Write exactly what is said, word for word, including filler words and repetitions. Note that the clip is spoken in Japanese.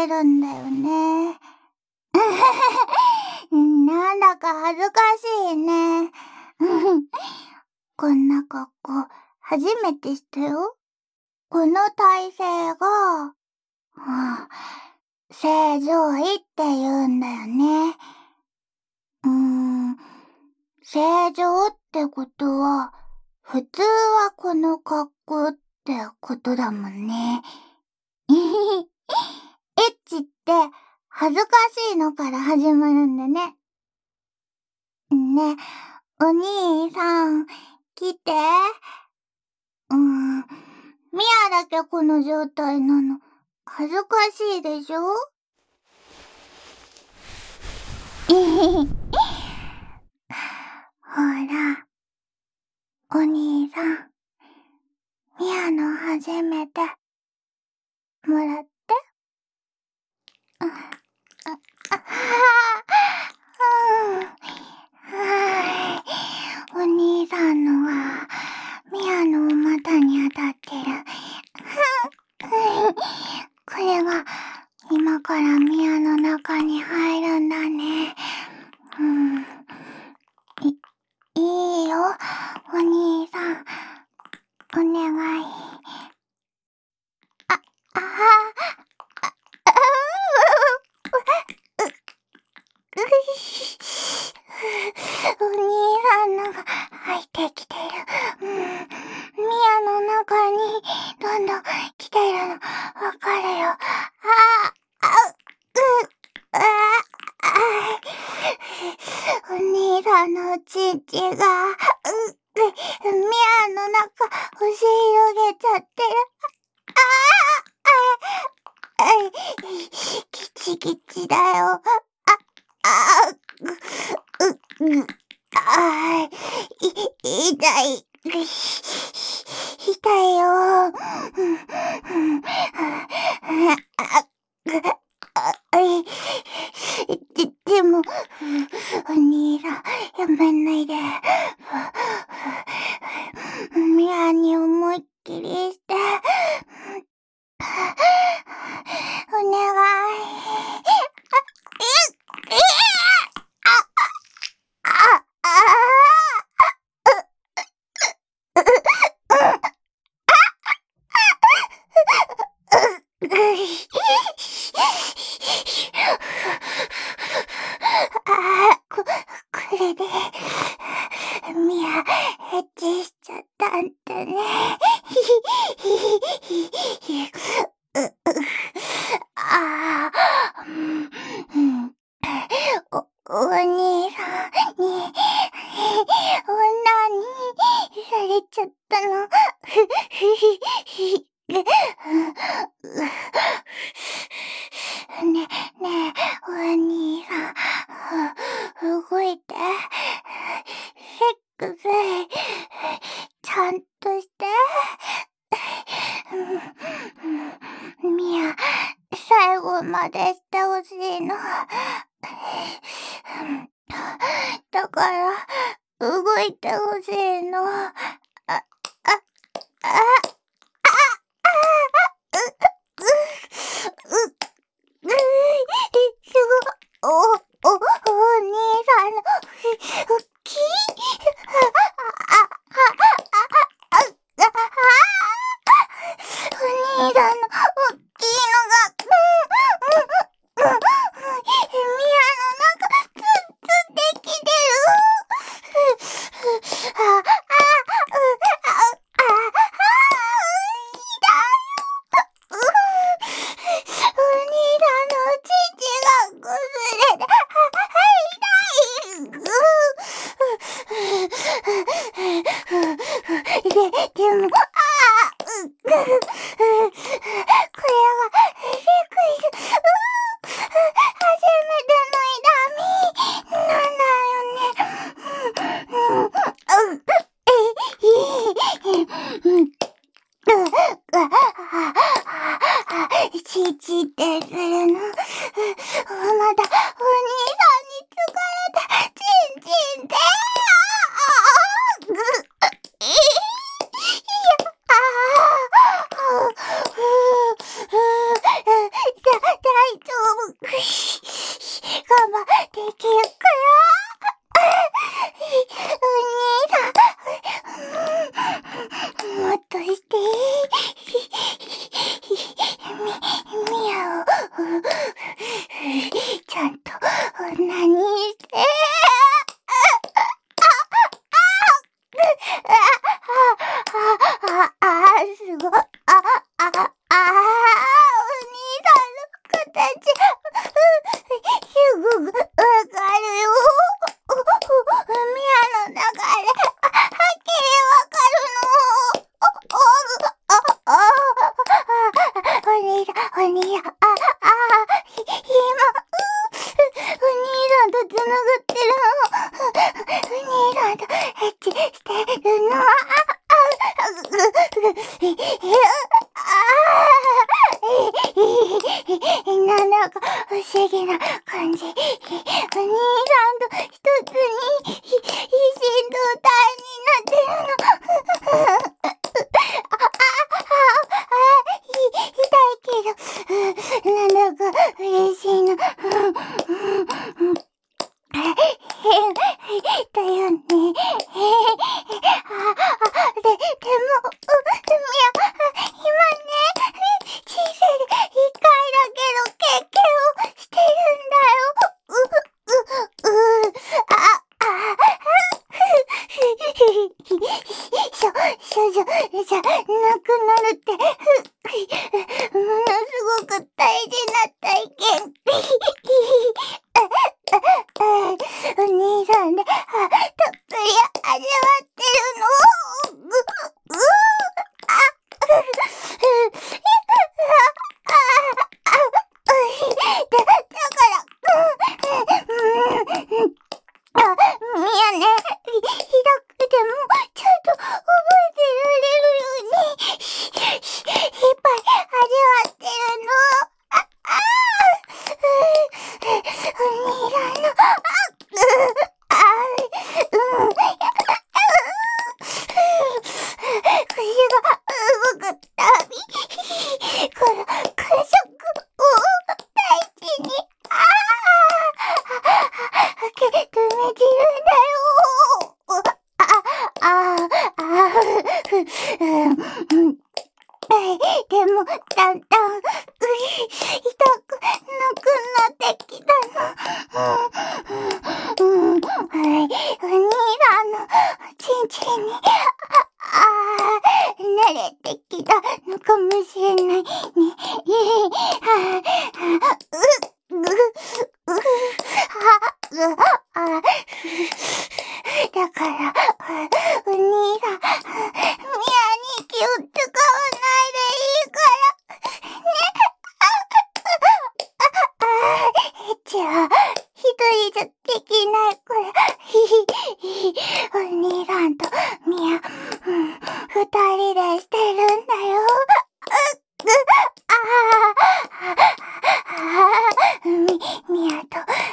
てるんだよね。なんだか恥ずかしいね。こんな格好、初めてしたよ。この体勢が、はあ、正常位って言うんだよね。うーん、正常ってことは、普通はこの格好ってことだもんね。エッチって恥ずかしいのから始まるんだね。ね、お兄さん、来て。うーん、ミアだけこの状態なの、恥ずかしいでしょ？ほら、お兄さん、ミアの初めて、もらって。うん、あ、あ、はぁ、お兄さんのは、ミアのお股に当たってる。これが、今からミアの中に入るんだね。うん、い、いいよ、お兄さん。お願い。あ、あは、あ、あ、お兄さんのが入ってきてる。うん、ミアの中にどんどん来てるのわかるよ。あ、あ、う、あ、あ、お兄さんのチンチが、う、ミアの中押し広げちゃってる。ああ、あ、ギチギチだよ。あ、あ、う、う、う、あ、い、痛い。痛いよ。あ、あ、い、で、でも、お兄さん、やめないで。ミアに思いっきりして。お願い。え、え、あ、あ、あ、あ、こ、これで、ミア、エッチしちゃったんだね。ああ、うん、お、お兄さんに、女にされちゃったの。ね、ねえ、お兄さん、動いて。セックス、ちゃんとして。ミア、最後までしてほしいの。だから、動いてほしいの。あ、あ、あ、あ、う、う、う、う、すご、お、お、お兄さんの、ふ、ふき、あ、あ、あ、あ、あ、あ、お兄さんの、おっきいのが、うん、うん、うん、ミアの中、ツンツンできてる。あ、あ、う、あ、あ、あ、痛いよ。お兄さんのお乳が崩れて、痛い。で、でも、ああ、う、これは、セックス、う、初めての痛み、なんだよね。うん、うん、うん、え、うん、チチってするの。まだ、お兄さんに疲れた。チンチンって。 してるの？あ、あ、あ、う、う、え、え、あー、なんだか不思議な感じ。お兄さんと一つに、ひ、一心同体になってるの。あ、あ、あ、あ、い、痛いけど、なんだか嬉しいの。だよね。あ、あ、で、でも、う、みや、今ね、小さいで一回だけの経験をしてるんだよ。う、う、う、あ、あ、しょ、少女じゃなくなるって、ものすごく大事な体験。お兄さんで、あ、たっぷり味わってるの？う、う、あ、だ、だから、うん、あ、みやね、ひどくても、ちゃんと覚えてられるように、ひ、ひ、いっぱい味わってるの。あ、あー、お兄さんの、あ、あ、うん、腰が動くたび、この感触を大事に、ああ、受け止めてるんだよ。あ、あ、あ、ふ、うん。でも、だんだん、うい、痛くなくなってきたの。うん、うん、はい、お兄さんのちんちんに、あ、あ、慣れてきたのかもしれないね。はあ、う、う、う、は、あ、だから、お兄さん、ミヤに気を使わないでいいから、ね。あ、じゃあ、一人じゃできないから、ひひ、ひ、お兄さんとミヤ、うん、二人でしてるんだよ。う、う、ああ、ああ、み、ミヤと